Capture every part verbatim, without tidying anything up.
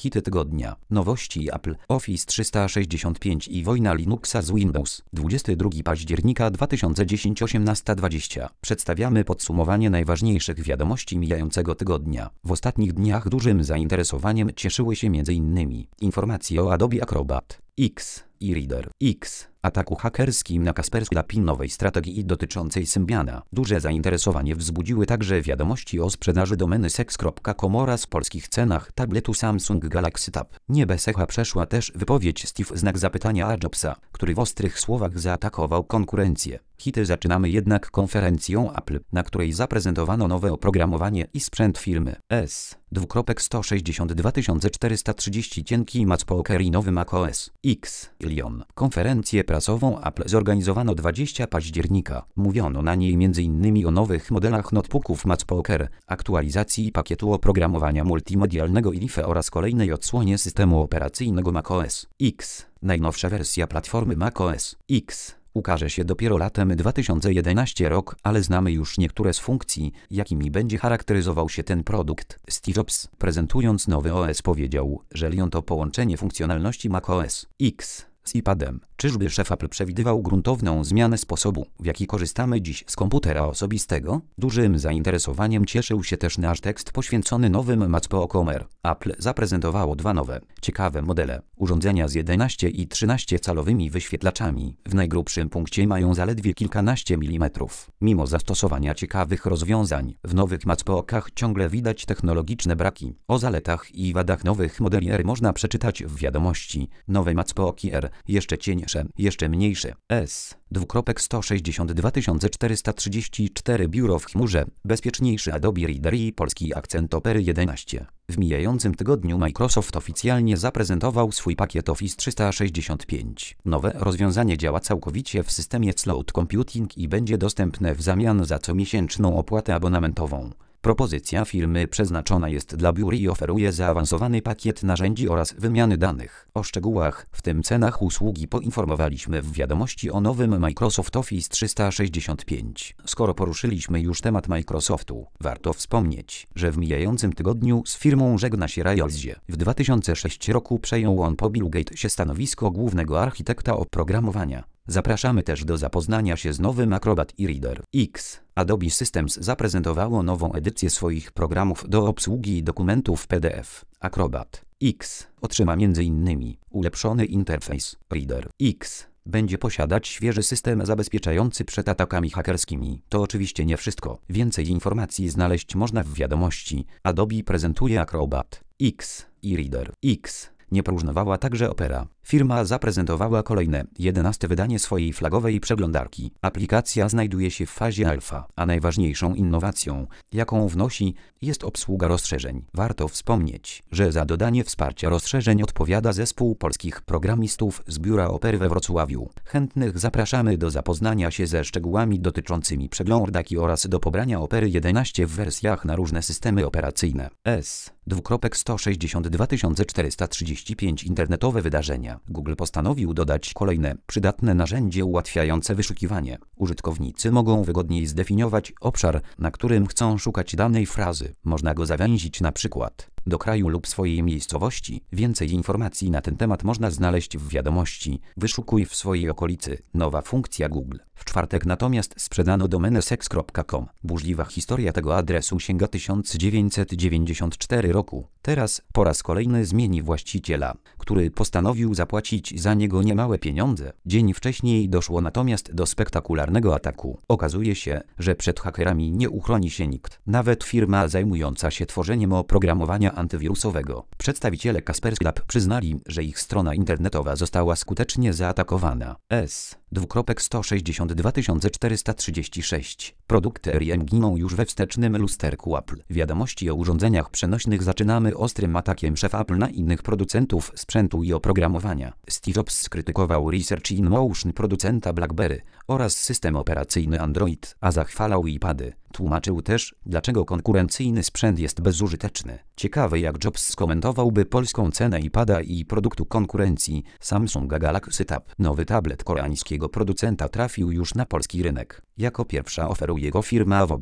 Hity tygodnia. Nowości Apple, Office trzysta sześćdziesiąt pięć i wojna Linuxa z Windows. dwudziestego drugiego października dwa tysiące dziesiątego, osiemnasta dwadzieścia. Przedstawiamy podsumowanie najważniejszych wiadomości mijającego tygodnia. W ostatnich dniach dużym zainteresowaniem cieszyły się m.in. informacje o Adobe Acrobat X i Reader X, ataku hakerskim na Kaspersky Lab i nowej strategii dotyczącej Symbiana. Duże zainteresowanie wzbudziły także wiadomości o sprzedaży domeny sex kropka com oraz polskich cenach tabletu Samsung Galaxy Tab. Nie bez echa przeszła też wypowiedź Steve znak zapytania a Jobsa, który w ostrych słowach zaatakował konkurencję. Hity zaczynamy jednak konferencją Apple, na której zaprezentowano nowe oprogramowanie i sprzęt firmy S. sto sześćdziesiąt dwa tysiące czterysta trzydzieści cienki MacBooker i nowy macOS X. Lion. Konferencję prasową Apple zorganizowano dwudziestego października. Mówiono na niej między innymi o nowych modelach notebooków MacBooker, aktualizacji pakietu oprogramowania multimedialnego I F E oraz kolejnej odsłonie systemu operacyjnego macOS X. Najnowsza wersja platformy macOS X ukaże się dopiero latem dwa tysiące jedenastego rok, ale znamy już niektóre z funkcji, jakimi będzie charakteryzował się ten produkt. Steve Jobs, prezentując nowy O S, powiedział, że Lion to połączenie funkcjonalności macOS X z iPadem. Czyżby szef Apple przewidywał gruntowną zmianę sposobu, w jaki korzystamy dziś z komputera osobistego? Dużym zainteresowaniem cieszył się też nasz tekst poświęcony nowym MacBookom Air. Apple zaprezentowało dwa nowe, ciekawe modele. Urządzenia z jedenaście i trzynaście calowymi wyświetlaczami. W najgrubszym punkcie mają zaledwie kilkanaście milimetrów. Mimo zastosowania ciekawych rozwiązań, w nowych MacBookach ciągle widać technologiczne braki. O zaletach i wadach nowych modeli Air można przeczytać w wiadomości. Nowe MacBooki Air, jeszcze cieńsze, jeszcze mniejsze. S. sto sześćdziesiąt dwa tysiące czterysta trzydzieści cztery biuro w chmurze, bezpieczniejszy Adobe Reader i polski akcent Opery jedenaście. W mijającym tygodniu Microsoft oficjalnie zaprezentował swój pakiet Office trzysta sześćdziesiąt pięć. Nowe rozwiązanie działa całkowicie w systemie cloud computing i będzie dostępne w zamian za comiesięczną opłatę abonamentową. Propozycja firmy przeznaczona jest dla biur i oferuje zaawansowany pakiet narzędzi oraz wymiany danych. O szczegółach, w tym cenach usługi, poinformowaliśmy w wiadomości o nowym Microsoft Office trzysta sześćdziesiąt pięć. Skoro poruszyliśmy już temat Microsoftu, warto wspomnieć, że w mijającym tygodniu z firmą żegna się Ray Ozzie. W dwa tysiące szóstym roku przejął on po Billu Gatesie stanowisko głównego architekta oprogramowania. Zapraszamy też do zapoznania się z nowym Acrobat i Reader X. Adobe Systems zaprezentowało nową edycję swoich programów do obsługi dokumentów P D F. Acrobat X otrzyma między innymi ulepszony interfejs. Reader X będzie posiadać świeży system zabezpieczający przed atakami hakerskimi. To oczywiście nie wszystko. Więcej informacji znaleźć można w wiadomości. Adobe prezentuje Acrobat X i Reader X. Nie próżnowała także Opera. Firma zaprezentowała kolejne, jedenaste wydanie swojej flagowej przeglądarki. Aplikacja znajduje się w fazie alfa, a najważniejszą innowacją, jaką wnosi, jest obsługa rozszerzeń. Warto wspomnieć, że za dodanie wsparcia rozszerzeń odpowiada zespół polskich programistów z biura Opery we Wrocławiu. Chętnych zapraszamy do zapoznania się ze szczegółami dotyczącymi przeglądarki oraz do pobrania Opery jedenaście w wersjach na różne systemy operacyjne. S. sto sześćdziesiąt dwa tysiące czterysta trzydzieści pięć internetowe wydarzenia. Google postanowił dodać kolejne, przydatne narzędzie ułatwiające wyszukiwanie. Użytkownicy mogą wygodniej zdefiniować obszar, na którym chcą szukać danej frazy. Można go zawęzić na przykład do kraju lub swojej miejscowości. Więcej informacji na ten temat można znaleźć w wiadomości. Wyszukuj w swojej okolicy. Nowa funkcja Google. W czwartek natomiast sprzedano domenę sex kropka com. Burzliwa historia tego adresu sięga tysiąc dziewięćset dziewięćdziesiątego czwartego roku. Teraz po raz kolejny zmieni właściciela, który postanowił zapłacić za niego niemałe pieniądze. Dzień wcześniej doszło natomiast do spektakularnego ataku. Okazuje się, że przed hakerami nie uchroni się nikt. Nawet firma zajmująca się tworzeniem oprogramowania antywirusowego. Przedstawiciele Kaspersky Lab przyznali, że ich strona internetowa została skutecznie zaatakowana. S. sto sześćdziesiąt dwa tysiące czterysta trzydzieści sześć. Produkty Air giną już we wstecznym lusterku Apple. Wiadomości o urządzeniach przenośnych zaczynamy ostrym atakiem szefa Apple na innych producentów sprzętu i oprogramowania. Steve Jobs skrytykował Research in Motion producenta BlackBerry oraz system operacyjny Android, a zachwalał iPady. Tłumaczył też, dlaczego konkurencyjny sprzęt jest bezużyteczny. Ciekawe, jak Jobs skomentowałby polską cenę iPada i produktu konkurencji Samsunga Galaxy Tab. Nowy tablet koreańskiego producenta trafił już na polski rynek. Jako pierwsza oferuje go firma Vobis.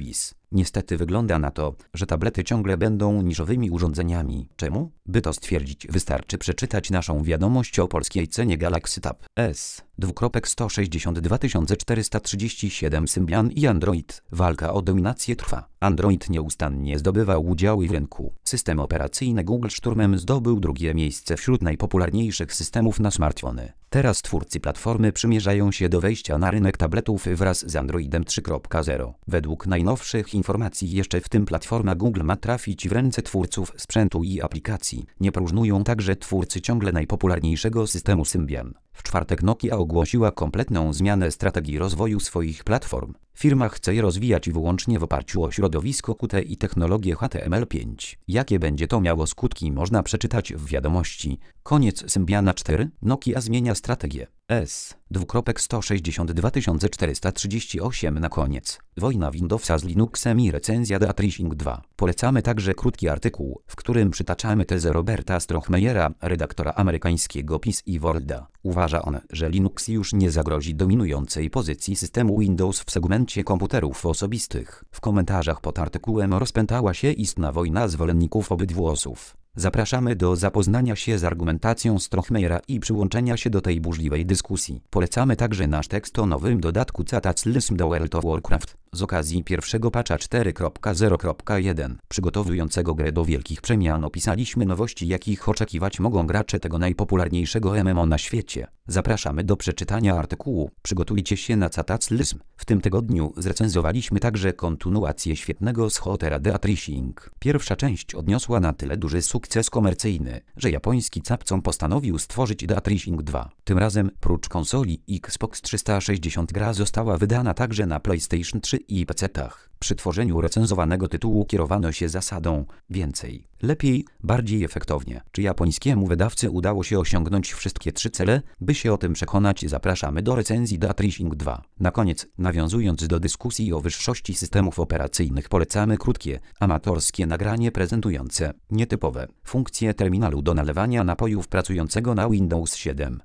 Niestety wygląda na to, że tablety ciągle będą niszowymi urządzeniami. Czemu? By to stwierdzić, wystarczy przeczytać naszą wiadomość o polskiej cenie Galaxy Tab S sto sześćdziesiąt dwa tysiące czterysta trzydzieści siedem Symbian i Android. Walka o dominację trwa. Android nieustannie zdobywał udziały w rynku. System operacyjny Google szturmem zdobył drugie miejsce wśród najpopularniejszych systemów na smartfony. Teraz twórcy platformy przymierzają się do wejścia na rynek tabletów wraz z Androidem trzy kropka zero. Według najnowszych informacji jeszcze w tym platforma Google ma trafić w ręce twórców sprzętu i aplikacji. Nie próżnują także twórcy ciągle najpopularniejszego systemu Symbian. W czwartek Nokia ogłosiła kompletną zmianę strategii rozwoju swoich platform. Firma chce je rozwijać wyłącznie w oparciu o środowisko Qt i technologię H T M L pięć. Jakie będzie to miało skutki, można przeczytać w wiadomości. Koniec Symbiana cztery. Nokia zmienia strategię. S sto sześćdziesiąt dwa tysiące czterysta trzydzieści osiem na koniec. Wojna Windowsa z Linuxem i recenzja Data Tracing dwa. Polecamy także krótki artykuł, w którym przytaczamy tezę Roberta Strohmeyera, redaktora amerykańskiego P I S i Worlda. Uważa on, że Linux już nie zagrozi dominującej pozycji systemu Windows w segmencie komputerów osobistych. W komentarzach pod artykułem rozpętała się istna wojna zwolenników obydwu osób. Zapraszamy do zapoznania się z argumentacją Strohmeyera i przyłączenia się do tej burzliwej dyskusji. Polecamy także nasz tekst o nowym dodatku Cataclysm do World of Warcraft z okazji pierwszego patcha cztery kropka zero kropka jeden. Przygotowującego grę do wielkich przemian opisaliśmy nowości, jakich oczekiwać mogą gracze tego najpopularniejszego M M O na świecie. Zapraszamy do przeczytania artykułu. Przygotujcie się na Cataclysm. W tym tygodniu zrecenzowaliśmy także kontynuację świetnego schotera Data Tracing. Pierwsza część odniosła na tyle duży sukces komercyjny, że japoński Capcom postanowił stworzyć Data Tracing dwa. Tym razem, prócz konsoli Xbox trzysta sześćdziesiąt, gra została wydana także na PlayStation trzy i pecetach. Przy tworzeniu recenzowanego tytułu kierowano się zasadą więcej, lepiej, bardziej efektownie. Czy japońskiemu wydawcy udało się osiągnąć wszystkie trzy cele? By się o tym przekonać, zapraszamy do recenzji Data Tracing dwa. Na koniec, nawiązując do dyskusji o wyższości systemów operacyjnych, polecamy krótkie, amatorskie nagranie prezentujące nietypowe funkcje terminalu do nalewania napojów pracującego na Windows siedem.